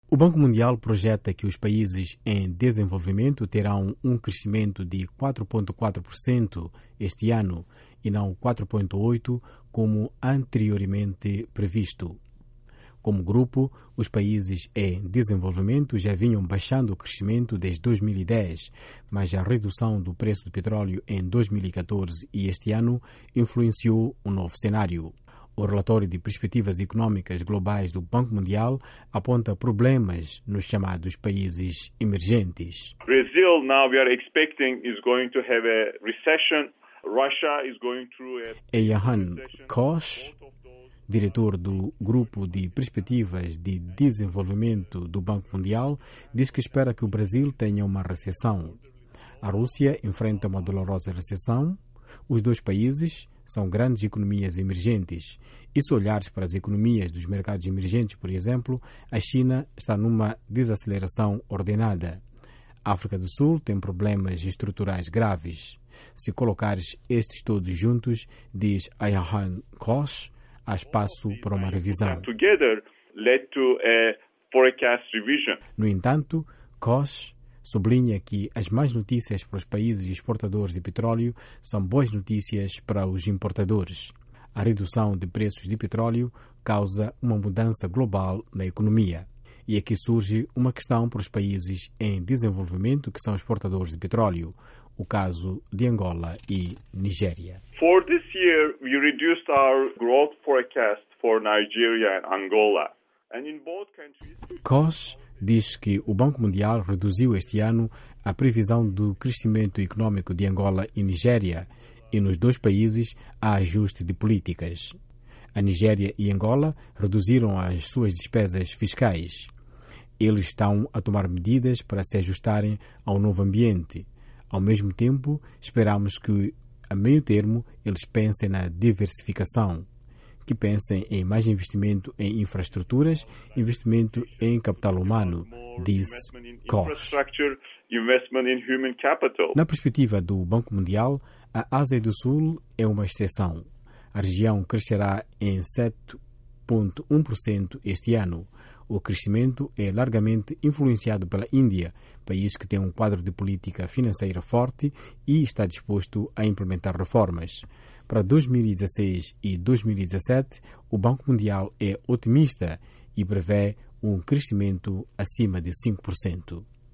O Banco Mundial projeta que os países em desenvolvimento terão um crescimento de 4,4% este ano e não 4,8% como anteriormente previsto. Como grupo, os países em desenvolvimento já vinham baixando o crescimento desde 2010, mas a redução do preço do petróleo em 2014 e este ano influenciou o novo cenário. O relatório de perspectivas econômicas globais do Banco Mundial aponta problemas nos chamados países emergentes. Brazil now we are expecting is going to have a recession. Russia is going through a Eyahan Kosh, diretor do Grupo de Perspectivas de Desenvolvimento do Banco Mundial, diz que espera que o Brasil tenha uma recessão. A Rússia enfrenta uma dolorosa recessão. Os dois países são grandes economias emergentes. E se olhares para as economias dos mercados emergentes, por exemplo, a China está numa desaceleração ordenada. A África do Sul tem problemas estruturais graves. Se colocares estes todos juntos, diz Eyahan Kosh, há espaço para uma revisão. No entanto, Kosh sublinha que as más notícias para os países exportadores de petróleo são boas notícias para os importadores. A redução de preços de petróleo causa uma mudança global na economia. E aqui surge uma questão para os países em desenvolvimento que são exportadores de petróleo, o caso de Angola e Nigéria. For this year, we reduced our growth forecast for Nigeria and Angola. And in both countries... Kosh diz que o Banco Mundial reduziu este ano a previsão do crescimento econômico de Angola e Nigéria, e nos dois países há ajuste de políticas. A Nigéria e Angola reduziram as suas despesas fiscais. Eles estão a tomar medidas para se ajustarem ao novo ambiente. Ao mesmo tempo, esperamos que, a meio termo, eles pensem na diversificação, que pensem em mais investimento em infraestruturas, investimento em capital humano, diz Kosh. Na perspectiva do Banco Mundial, a Ásia do Sul é uma exceção. A região crescerá em 7,1% este ano. O crescimento é largamente influenciado pela Índia, país que tem um quadro de política financeira forte e está disposto a implementar reformas. Para 2016 e 2017, o Banco Mundial é otimista e prevê um crescimento acima de 5%.